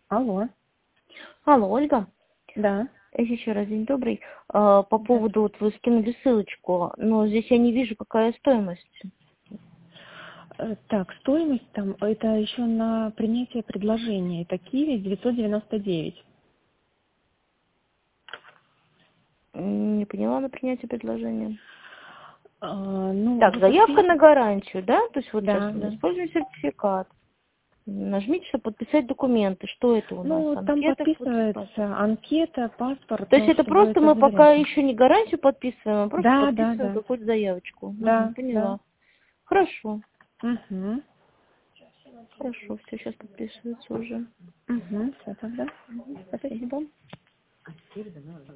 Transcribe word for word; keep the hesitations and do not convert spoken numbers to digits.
Алло. Алло, Ольга. Да. Еще раз день добрый. А, По поводу, вот вы скинули ссылочку, но здесь я не вижу, какая стоимость. Э, Так, стоимость там, это еще на принятие предложения. Это Киви девятьсот девяносто девять. М, Не поняла на принятие предложения. А, ну, Так, вы заявка на подписываете? гарантию, да? То есть вот сейчас Да, мы да. используем сертификат. Нажмите, чтобы подписать документы. Что это у нас? Ну, там Анкета, фото, паспорт. подписывается анкета, паспорт, То есть ну, это чтобы просто это мы пока заверять. еще не гарантию подписываем, а просто Да, да, подписываем да. какую-то заявочку. Угу, Да, да. поняла. Хорошо. Угу. Хорошо, все сейчас подписывается уже. Угу. Все тогда. Мгм, Спасибо. спасибо.